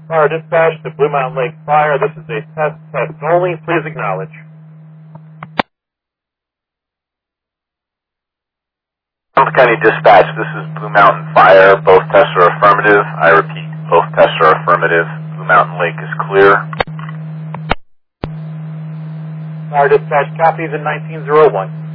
Fire dispatch to Blue Mountain Lake Fire. This is a test only. Please acknowledge. Trumbull County Dispatch, this is Blue Mountain Fire. Both tests are affirmative. I repeat, both tests are affirmative. Blue Mountain Lake is clear. Fire dispatch copies in 1901.